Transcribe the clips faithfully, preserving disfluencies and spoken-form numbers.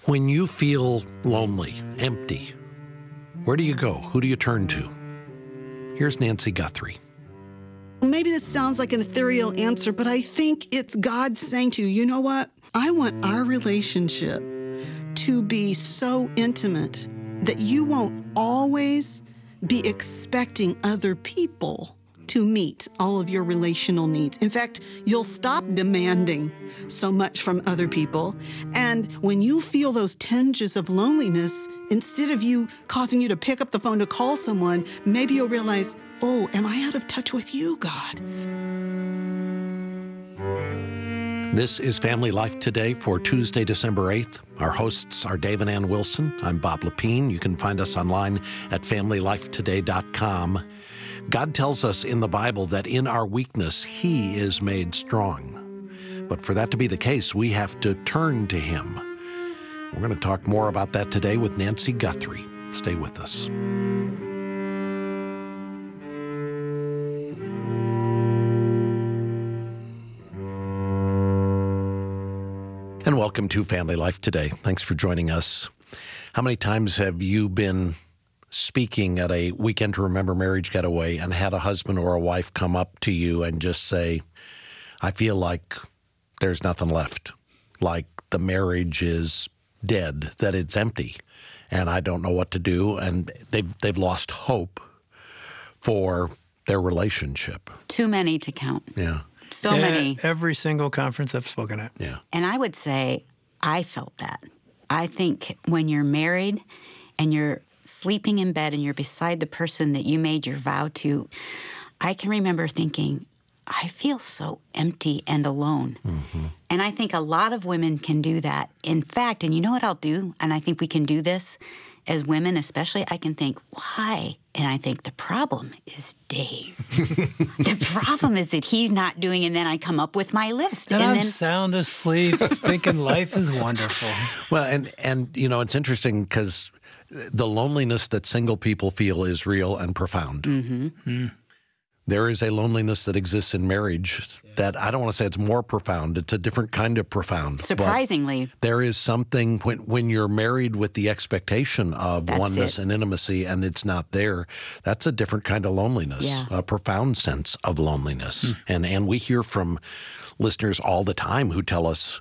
When you feel lonely, empty, where do you go? Who do you turn to? Here's Nancy Guthrie. Maybe this sounds like an ethereal answer, but I think it's God saying to you, you know what? I want our relationship to be so intimate that you won't always be expecting other people to meet all of your relational needs. In fact, you'll stop demanding so much from other people. And when you feel those tinges of loneliness, instead of you causing you to pick up the phone to call someone, maybe you'll realize, oh, am I out of touch with you, God? This is Family Life Today for Tuesday, December eighth. Our hosts are Dave and Ann Wilson. I'm Bob Lepine. You can find us online at family life today dot com. God tells us in the Bible that in our weakness, He is made strong. But for that to be the case, we have to turn to Him. We're going to talk more about that today with Nancy Guthrie. Stay with us. And welcome to Family Life Today. Thanks for joining us. How many times have you been speaking at a Weekend to Remember Marriage getaway and had a husband or a wife come up to you and just say, I feel like there's nothing left, like the marriage is dead, that it's empty, and I don't know what to do, and they've, they've lost hope for their relationship? Too many to count. Yeah. So Yeah, many. Every single conference I've spoken at. Yeah. And I would say I felt that. I think when you're married and you're sleeping in bed and you're beside the person that you made your vow to, I can remember thinking, I feel so empty and alone. Mm-hmm. And I think a lot of women can do that. In fact, and you know what I'll do? And I think we can do this as women especially. I can think, why? And I think the problem is Dave. The problem is that he's not doing, and then I come up with my list. And, and I'm then sound asleep thinking life is wonderful. Well, and, and you know, it's interesting because the loneliness that single people feel is real and profound. Mm-hmm. Mm. There is a loneliness that exists in marriage that I don't want to say it's more profound. It's a different kind of profound. Surprisingly. But there is something when, when you're married with the expectation of That's oneness it. and intimacy and it's not there, that's a different kind of loneliness, Yeah. a profound sense of loneliness. Mm. And, and we hear from listeners all the time who tell us,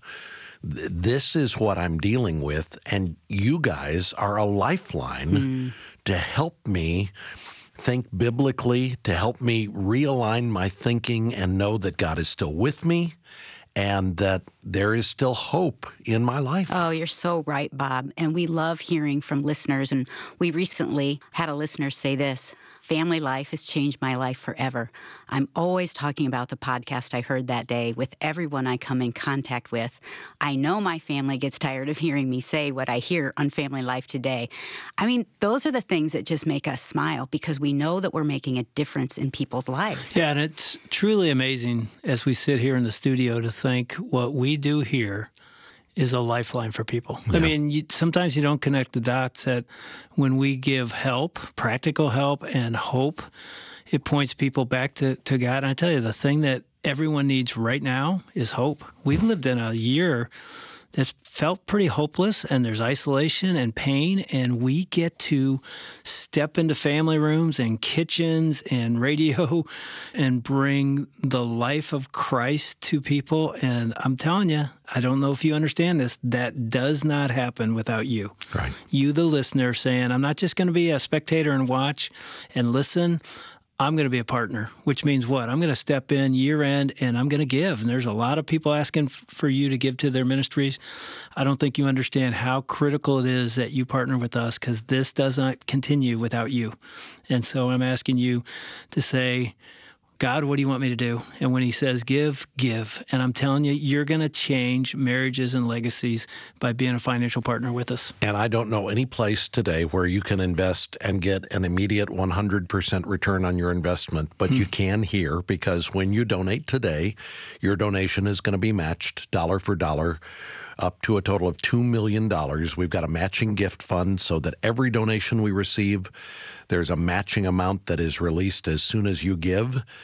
this is what I'm dealing with, and you guys are a lifeline mm. to help me think biblically, to help me realign my thinking and know that God is still with me and that there is still hope in my life. Oh, you're so right, Bob. And we love hearing from listeners. And we recently had a listener say this: Family Life has changed my life forever. I'm always talking about the podcast I heard that day with everyone I come in contact with. I know my family gets tired of hearing me say what I hear on Family Life Today. I mean, those are the things that just make us smile because we know that we're making a difference in people's lives. Yeah, and it's truly amazing as we sit here in the studio to think what we do here is a lifeline for people. Yeah. I mean, you, sometimes you don't connect the dots that when we give help, practical help and hope, it points people back to, to God. And I tell you, the thing that everyone needs right now is hope. We've lived in a year that's felt pretty hopeless, and there's isolation and pain, and we get to step into family rooms and kitchens and radio and bring the life of Christ to people. And I'm telling you, I don't know if you understand this, that does not happen without you. Right. You, the listener, saying, I'm not just going to be a spectator and watch and listen. I'm going to be a partner, which means what? I'm going to step in year end and I'm going to give. And there's a lot of people asking f- for you to give to their ministries. I don't think you understand how critical it is that you partner with us because this does not continue without you. And so I'm asking you to say, God, what do you want me to do? And when he says give, give. And I'm telling you, you're going to change marriages and legacies by being a financial partner with us. And I don't know any place today where you can invest and get an immediate one hundred percent return on your investment, but hmm. you can here because when you donate today, your donation is going to be matched dollar for dollar up to a total of two million dollars. We've got a matching gift fund so that every donation we receive, there's a matching amount that is released as soon as you give.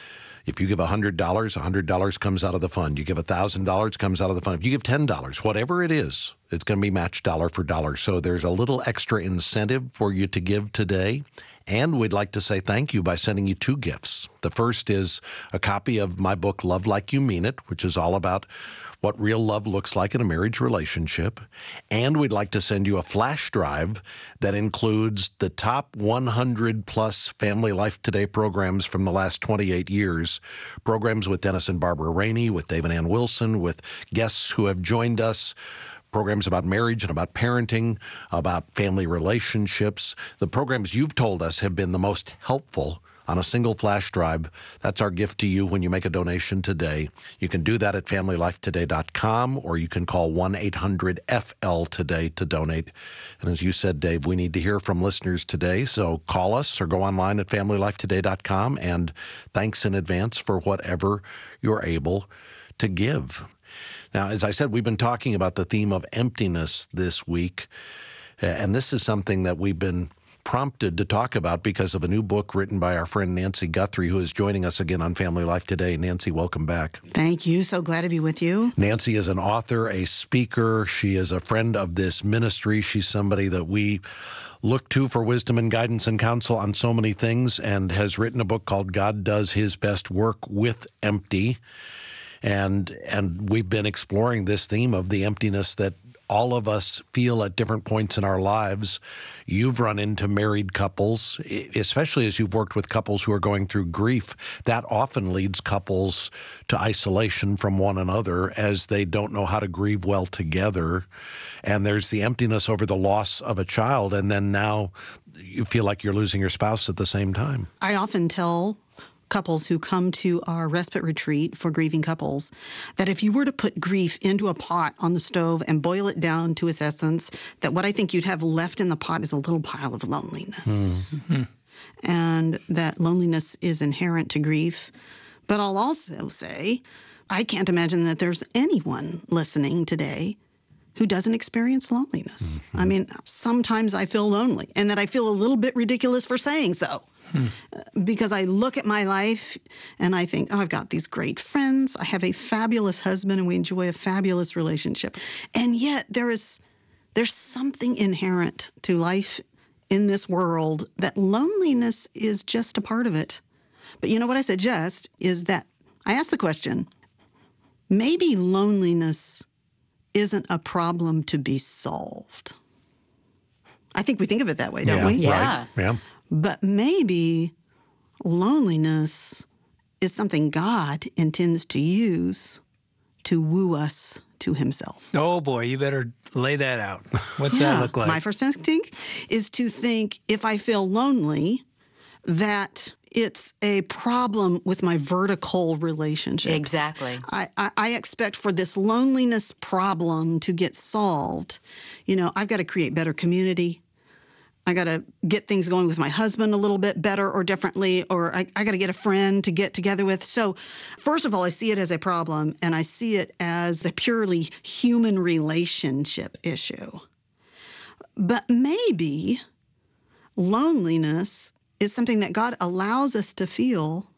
If you give one hundred dollars, one hundred dollars comes out of the fund. You give one thousand dollars, comes out of the fund. If you give ten dollars, whatever it is, it's going to be matched dollar for dollar. So there's a little extra incentive for you to give today. And we'd like to say thank you by sending you two gifts. The first is a copy of my book, Love Like You Mean It, which is all about what real love looks like in a marriage relationship. And we'd like to send you a flash drive that includes the top one hundred plus Family Life Today programs from the last twenty-eight years, programs with Dennis and Barbara Rainey, with Dave and Ann Wilson, with guests who have joined us, programs about marriage and about parenting, about family relationships. The programs you've told us have been the most helpful on a single flash drive. That's our gift to you when you make a donation today. You can do that at family life today dot com, or you can call one eight hundred F L today to donate. And as you said, Dave, we need to hear from listeners today, so call us or go online at family life today dot com, and thanks in advance for whatever you're able to give. Now, as I said, we've been talking about the theme of emptiness this week, and this is something that we've been prompted to talk about because of a new book written by our friend Nancy Guthrie, who is joining us again on Family Life Today. Nancy, welcome back. Thank you. So glad to be with you. Nancy is an author, a speaker. She is a friend of this ministry. She's somebody that we look to for wisdom and guidance and counsel on so many things, and has written a book called God Does His Best Work with Empty. And and we've been exploring this theme of the emptiness that all of us feel at different points in our lives. You've run into married couples, especially as you've worked with couples who are going through grief. That often leads couples to isolation from one another as they don't know how to grieve well together. And there's the emptiness over the loss of a child, and then now you feel like you're losing your spouse at the same time. I often tell couples who come to our respite retreat for grieving couples that if you were to put grief into a pot on the stove and boil it down to its essence, that what I think you'd have left in the pot is a little pile of loneliness. Mm-hmm. And that loneliness is inherent to grief. But I'll also say, I can't imagine that there's anyone listening today who doesn't experience loneliness. Mm-hmm. I mean, sometimes I feel lonely, and that I feel a little bit ridiculous for saying so. Hmm. Because I look at my life and I think, oh, I've got these great friends. I have a fabulous husband and we enjoy a fabulous relationship. And yet there is there's something inherent to life in this world that loneliness is just a part of it. But you know what I suggest is that I ask the question, maybe loneliness isn't a problem to be solved. I think we think of it that way, don't yeah, we? Yeah. Right. Yeah. But maybe loneliness is something God intends to use to woo us to himself. Oh, boy, you better lay that out. What's yeah, that look like? My first instinct is to think if I feel lonely, that it's a problem with my vertical relationships. Exactly. I, I, I expect for this loneliness problem to get solved, you know, I've got to create better community. I got to get things going with my husband a little bit better or differently, or I, I got to get a friend to get together with. So first of all, I see it as a problem, and I see it as a purely human relationship issue. But maybe loneliness is something that God allows us to feel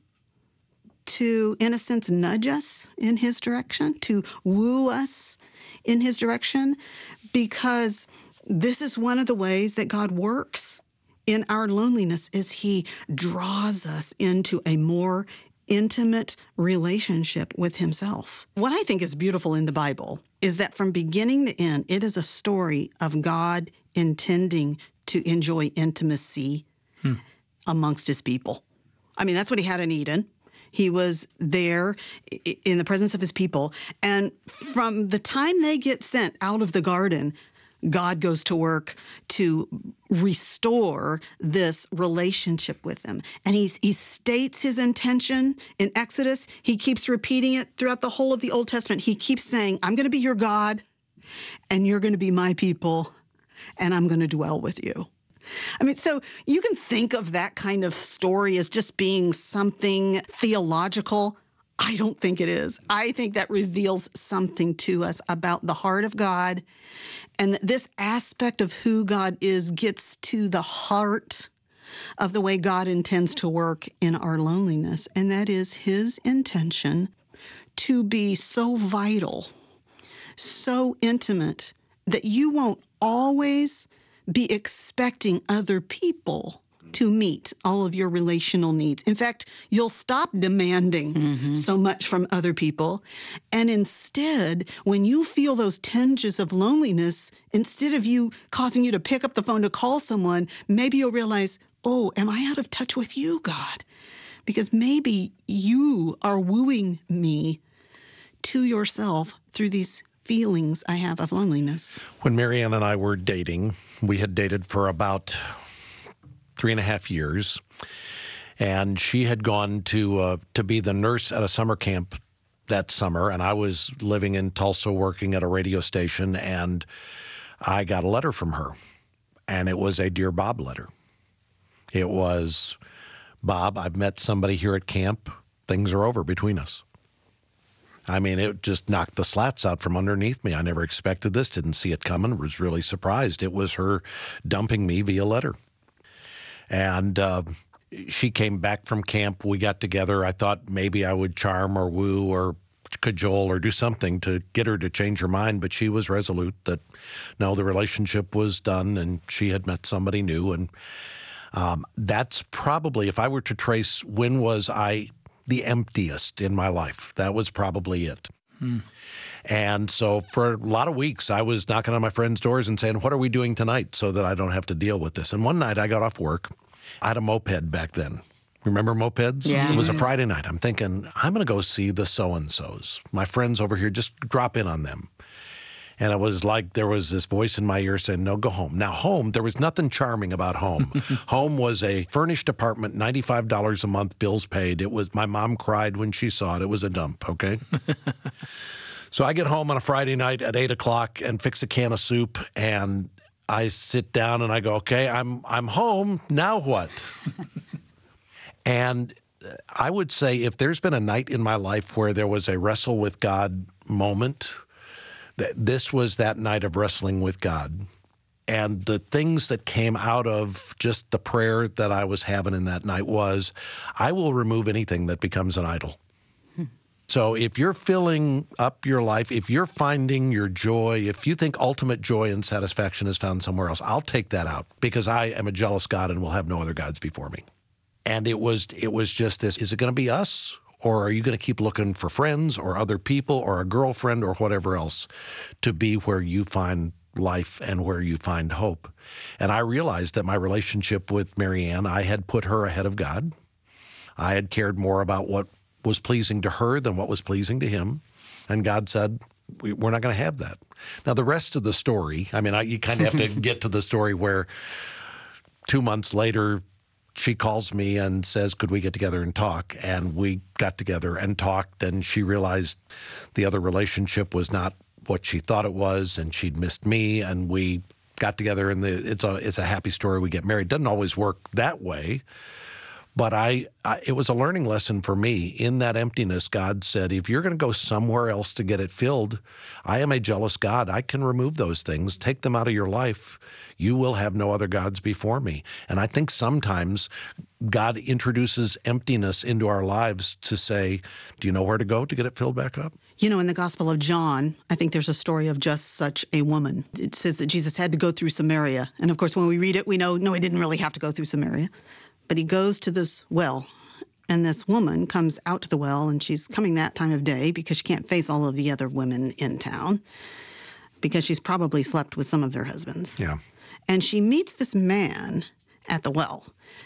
to, in a sense, nudge us in his direction, to woo us in his direction, because this is one of the ways that God works in our loneliness, is he draws us into a more intimate relationship with himself. What I think is beautiful in the Bible is that from beginning to end, it is a story of God intending to enjoy intimacy hmm. amongst his people. I mean, that's what he had in Eden. He was there in the presence of his people. And from the time they get sent out of the garden, God goes to work to restore this relationship with them. And he's, he states his intention in Exodus. He keeps repeating it throughout the whole of the Old Testament. He keeps saying, I'm going to be your God, and you're going to be my people, and I'm going to dwell with you. I mean, so you can think of that kind of story as just being something theological. I don't think it is. I think that reveals something to us about the heart of God, and that this aspect of who God is gets to the heart of the way God intends to work in our loneliness, and that is His intention to be so vital, so intimate, that you won't always be expecting other people to meet all of your relational needs. In fact, you'll stop demanding mm-hmm. so much from other people. And instead, when you feel those tinges of loneliness, instead of you causing you to pick up the phone to call someone, maybe you'll realize, oh, am I out of touch with you, God? Because maybe you are wooing me to yourself through these feelings I have of loneliness. When Marianne and I were dating, we had dated for about three and a half years, and she had gone to uh, to be the nurse at a summer camp that summer, and I was living in Tulsa working at a radio station, and I got a letter from her, and it was a Dear Bob letter. It was, Bob, I've met somebody here at camp. Things are over between us. I mean, it just knocked the slats out from underneath me. I never expected this, didn't see it coming, was really surprised. It was her dumping me via letter. And uh, she came back from camp. We got together. I thought maybe I would charm or woo or cajole or do something to get her to change her mind. But she was resolute that, no, the relationship was done and she had met somebody new. And um, that's probably, if I were to trace when was I the emptiest in my life, that was probably it. Hmm. And so for a lot of weeks, I was knocking on my friends' doors and saying, what are we doing tonight so that I don't have to deal with this? And one night I got off work. I had a moped back then. Remember mopeds? Yeah. It was a Friday night. I'm thinking, I'm going to go see the so-and-sos. My friends over here, just drop in on them. And it was like there was this voice in my ear saying, no, go home. Now, home, there was nothing charming about home. Home was a furnished apartment, ninety-five dollars a month, bills paid. It was, my mom cried when she saw it. It was a dump, okay? So I get home on a Friday night at eight o'clock and fix a can of soup, and I sit down and I go, okay, I'm I'm home. Now what? And I would say if there's been a night in my life where there was a wrestle with God moment, th- this was that night of wrestling with God. And the things that came out of just the prayer that I was having in that night was, I will remove anything that becomes an idol. So if you're filling up your life, if you're finding your joy, if you think ultimate joy and satisfaction is found somewhere else, I'll take that out because I am a jealous God and will have no other gods before me. And it was it was just this, is it going to be us? Or are you going to keep looking for friends or other people or a girlfriend or whatever else to be where you find life and where you find hope? And I realized that my relationship with Marianne, I had put her ahead of God. I had cared more about what was pleasing to her than what was pleasing to him. And God said, we, we're not going to have that. Now, the rest of the story, I mean, I, you kind of have to get to the story where two months later, she calls me and says, could we get together and talk? And we got together and talked, and she realized the other relationship was not what she thought it was, and she'd missed me, and we got together, and the, it's a it's a happy story. We get married. Doesn't always work that way. But I, I, it was a learning lesson for me. In that emptiness, God said, if you're going to go somewhere else to get it filled, I am a jealous God. I can remove those things, take them out of your life. You will have no other gods before me. And I think sometimes God introduces emptiness into our lives to say, do you know where to go to get it filled back up? You know, in the Gospel of John, I think there's a story of just such a woman. It says that Jesus had to go through Samaria. And of course, when we read it, we know, no, he didn't really have to go through Samaria. But he goes to this well, and this woman comes out to the well, and she's coming that time of day because she can't face all of the other women in town because she's probably slept with some of their husbands. Yeah. And she meets this man at the well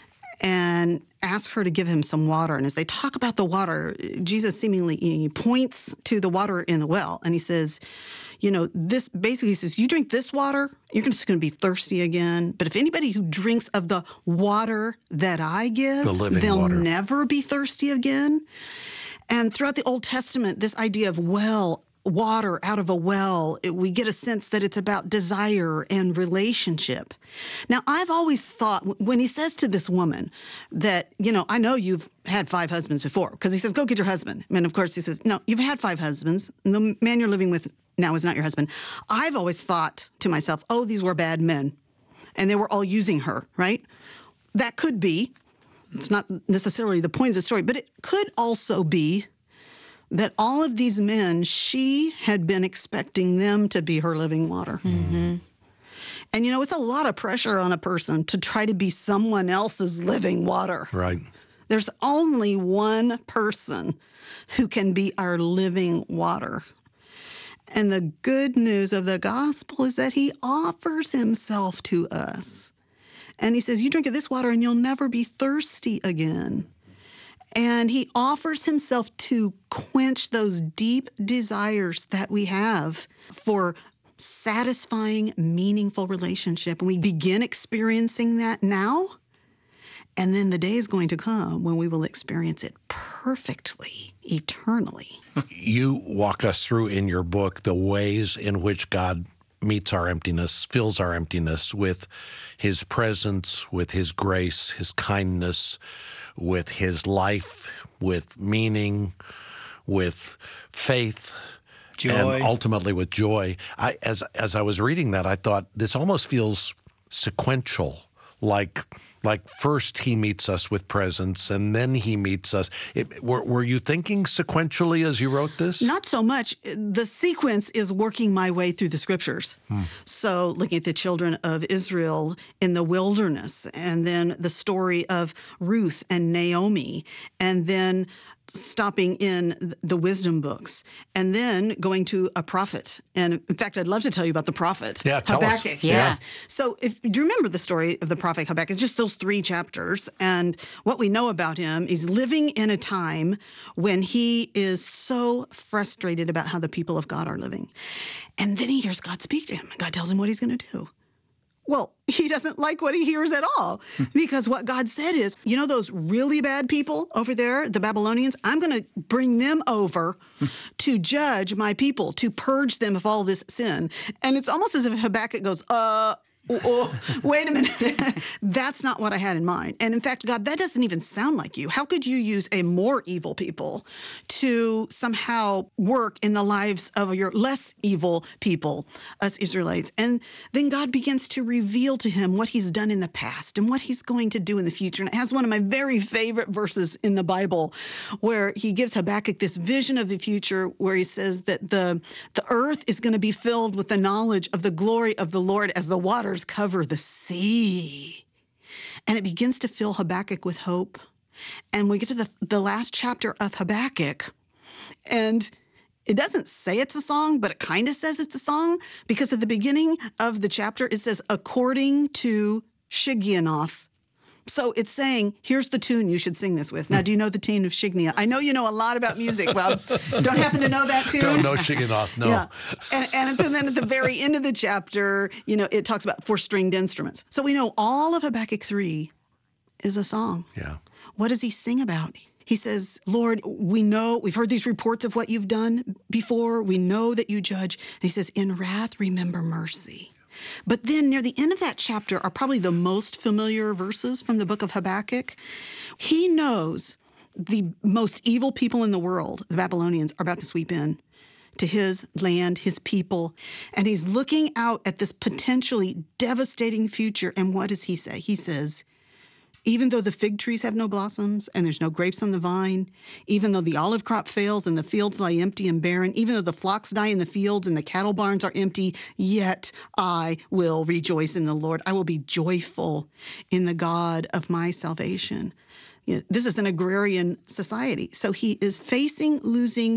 and asks her to give him some water. And as they talk about the water, Jesus seemingly he points to the water in the well, and he says, you know, this basically he says, you drink this water, you're just going to be thirsty again. But if anybody who drinks of the water that I give, the living they'll water. never be thirsty again. And throughout the Old Testament, this idea of well, water out of a well, it, we get a sense that it's about desire and relationship. Now, I've always thought when he says to this woman that, you know, I know you've had five husbands before, because he says, go get your husband. And of course he says, no, you've had five husbands. And the man you're living with now is not your husband. I've always thought to myself, oh, these were bad men. And they were all using her, right? that could be, it's not necessarily the point of the story, but it could also be that all of these men, she had been expecting them to be her living water. Mm-hmm. And, you know, it's a lot of pressure on a person to try to be someone else's living water. Right. There's only one person who can be our living water. And the good news of the gospel is that he offers himself to us. And he says, you drink of this water and you'll never be thirsty again. And he offers himself to quench those deep desires that we have for satisfying, meaningful relationship. And we begin experiencing that now. And then the day is going to come when we will experience it perfectly, eternally. You walk us through in your book the ways in which God meets our emptiness, fills our emptiness with his presence, with his grace, his kindness, with his life, with meaning, with faith, joy, and ultimately with joy. I, as as I was reading that, I thought this almost feels sequential, like like first he meets us with presence, and then he meets us. It, were, were you thinking sequentially as you wrote this? Not so much. The sequence is working my way through the scriptures. Hmm. So looking at the children of Israel in the wilderness, and then the story of Ruth and Naomi, and then stopping in the wisdom books, and then going to a prophet. And in fact, I'd love to tell you about the prophet, yeah, tell Habakkuk. Us. Yeah. Yes. So if do you remember the story of the prophet Habakkuk? It's just those three chapters. And what we know about him is living in a time when he is so frustrated about how the people of God are living. And then he hears God speak to him. God tells him what he's going to do. Well, he doesn't like what he hears at all, because what God said is, you know, those really bad people over there, the Babylonians, I'm going to bring them over to judge my people, to purge them of all this sin. And it's almost as if Habakkuk goes, uh, oh, oh, wait a minute. That's not what I had in mind. And in fact, God, that doesn't even sound like you. How could you use a more evil people to somehow work in the lives of your less evil people, us Israelites? And then God begins to reveal to him what he's done in the past and what he's going to do in the future. And it has one of my very favorite verses in the Bible where he gives Habakkuk this vision of the future where he says that the, the earth is going to be filled with the knowledge of the glory of the Lord as the waters cover the sea. And it begins to fill Habakkuk with hope. And we get to the, the last chapter of Habakkuk, and it doesn't say it's a song, but it kind of says it's a song, because at the beginning of the chapter, it says, according to Shigionoth. So it's saying, here's the tune you should sing this with. Now, do you know the tune of Shignia? I know you know a lot about music. Well, don't happen to know that tune? Don't know Shigionoth, no. Yeah. And, and then at the very end of the chapter, you know, it talks about four-stringed instruments. So we know all of Habakkuk three is a song. Yeah. What does he sing about? He says, Lord, we know, we've heard these reports of what you've done before. We know that you judge. And he says, in wrath, remember mercy. But then near the end of that chapter are probably the most familiar verses from the book of Habakkuk. He knows the most evil people in the world, the Babylonians, are about to sweep in to his land, his people. And he's looking out at this potentially devastating future. And what does he say? He says, even though the fig trees have no blossoms and there's no grapes on the vine, even though the olive crop fails and the fields lie empty and barren, even though the flocks die in the fields and the cattle barns are empty, yet I will rejoice in the Lord. I will be joyful in the God of my salvation. You know, this is an agrarian society. So he is facing losing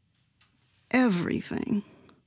everything.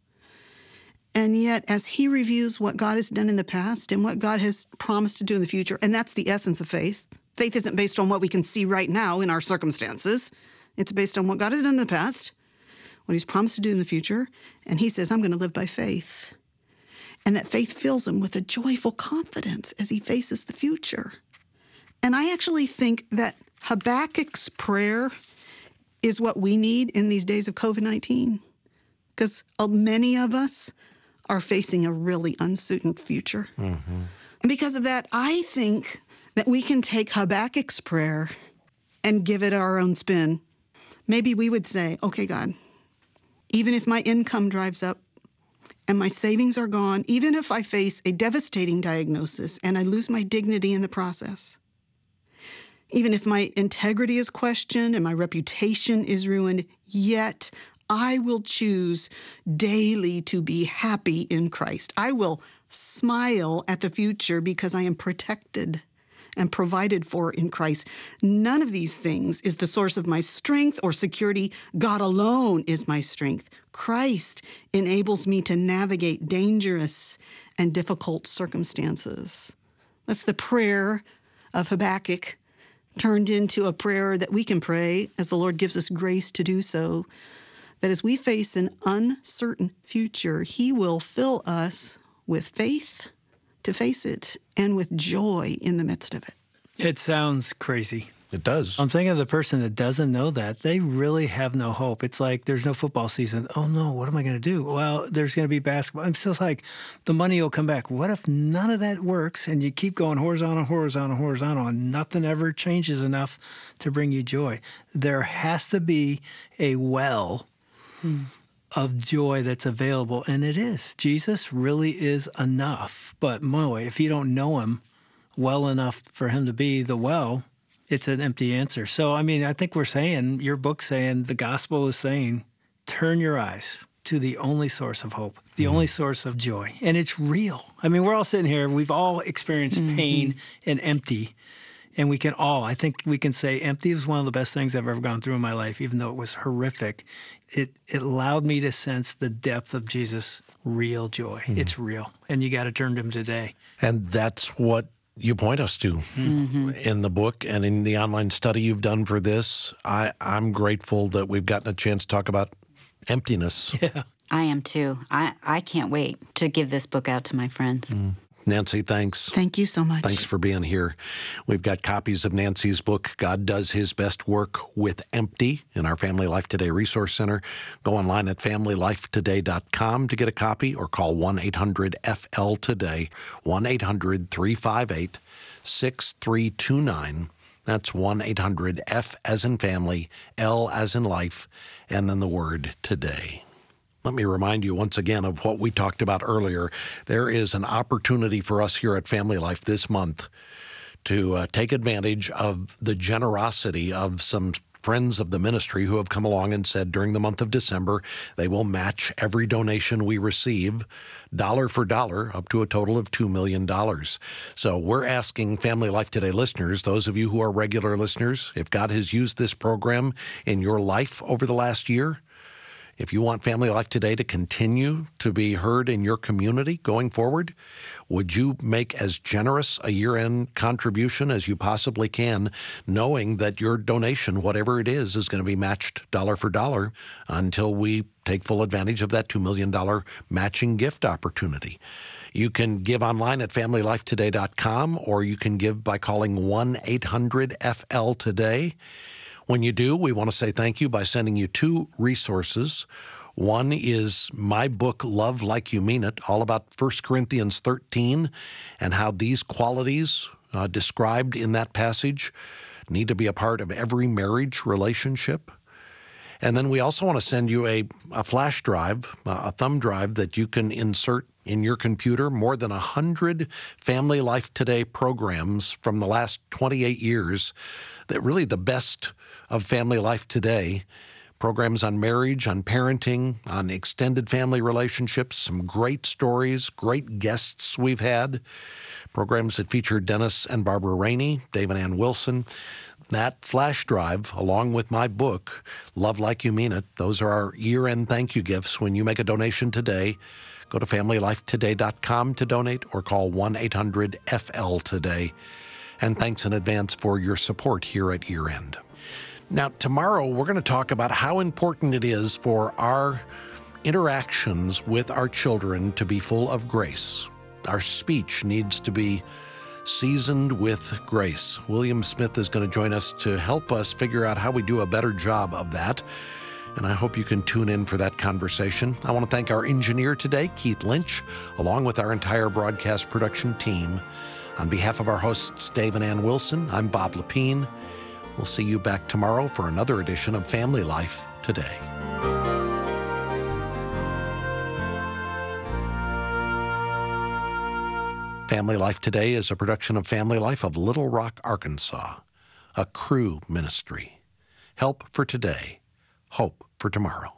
And yet, as he reviews what God has done in the past and what God has promised to do in the future, and that's the essence of faith. Faith isn't based on what we can see right now in our circumstances. It's based on what God has done in the past, what he's promised to do in the future. And he says, I'm going to live by faith. And that faith fills him with a joyful confidence as he faces the future. And I actually think that Habakkuk's prayer is what we need in these days of covid nineteen, because many of us are facing a really uncertain future. Mm-hmm. And because of that, I think that we can take Habakkuk's prayer and give it our own spin. Maybe we would say, okay, God, even if my income drives up and my savings are gone, even if I face a devastating diagnosis and I lose my dignity in the process, Even if my integrity is questioned and my reputation is ruined, yet I will choose daily to be happy in Christ. I will smile at the future because I am protected and provided for in Christ. None of these things is the source of my strength or security. God alone is my strength. Christ enables me to navigate dangerous and difficult circumstances. That's the prayer of Habakkuk turned into a prayer that we can pray as the Lord gives us grace to do so, that as we face an uncertain future, He will fill us with faith to face it and with joy in the midst of it. It sounds crazy. It does. I'm thinking of the person that doesn't know that. They really have no hope. It's like there's no football season. Oh, no, what am I going to do? Well, there's going to be basketball. I'm still like, the money will come back. What if none of that works and you keep going horizontal, horizontal, horizontal, and nothing ever changes enough to bring you joy? There has to be a well hmm. of joy that's available, and it is. Jesus really is enough. But, boy, if you don't know Him well enough for Him to be the well, it's an empty answer. So, I mean, I think we're saying, your book's saying, the gospel is saying, turn your eyes to the only source of hope, the mm-hmm. only source of joy. And it's real. I mean, we're all sitting here. We've all experienced mm-hmm. pain and empty. And we can all, I think we can say empty was one of the best things I've ever gone through in my life, even though it was horrific. It it allowed me to sense the depth of Jesus' real joy. Mm-hmm. It's real. And you got to turn to Him today. And that's what you point us to mm-hmm. in the book and in the online study you've done for this. I, I'm grateful that we've gotten a chance to talk about emptiness. Yeah, I am too. I, I can't wait to give this book out to my friends. Mm. Nancy, thanks. Thank you so much. Thanks for being here. We've got copies of Nancy's book, God Does His Best Work with Empty, in our Family Life Today Resource Center. Go online at family life today dot com to get a copy or call one eight hundred F L today, one eight hundred three five eight six three two nine. That's one eight hundred F as in family, L as in life, and then the word today. Let me remind you once again of what we talked about earlier. There is an opportunity for us here at Family Life this month to uh, take advantage of the generosity of some friends of the ministry who have come along and said during the month of December they will match every donation we receive, dollar for dollar, up to a total of two million dollars. So we're asking Family Life Today listeners, those of you who are regular listeners, if God has used this program in your life over the last year, if you want Family Life Today to continue to be heard in your community going forward, would you make as generous a year-end contribution as you possibly can, knowing that your donation, whatever it is, is going to be matched dollar for dollar until we take full advantage of that two million dollars matching gift opportunity? You can give online at family life today dot com, or you can give by calling one eight hundred F L today. When you do, we want to say thank you by sending you two resources. One is my book, Love Like You Mean It, all about First Corinthians thirteen and how these qualities uh, described in that passage need to be a part of every marriage relationship. And then we also want to send you a, a flash drive, a thumb drive that you can insert in your computer, more than one hundred Family Life Today programs from the last twenty-eight years, that really the best of Family Life Today, programs on marriage, on parenting, on extended family relationships, some great stories, great guests we've had, programs that feature Dennis and Barbara Rainey, Dave and Ann Wilson. That flash drive, along with my book, Love Like You Mean It, those are our year-end thank you gifts. When you make a donation today, go to family life today dot com to donate or call one eight hundred F L today. And thanks in advance for your support here at Year End. Now, tomorrow we're going to talk about how important it is for our interactions with our children to be full of grace. Our speech needs to be seasoned with grace. William Smith is going to join us to help us figure out how we do a better job of that. And I hope you can tune in for that conversation. I want to thank our engineer today, Keith Lynch, along with our entire broadcast production team. On behalf of our hosts, Dave and Ann Wilson, I'm Bob Lepine. We'll see you back tomorrow for another edition of Family Life Today. Family Life Today is a production of Family Life of Little Rock, Arkansas. a Cru ministry. Help for today, hope for tomorrow.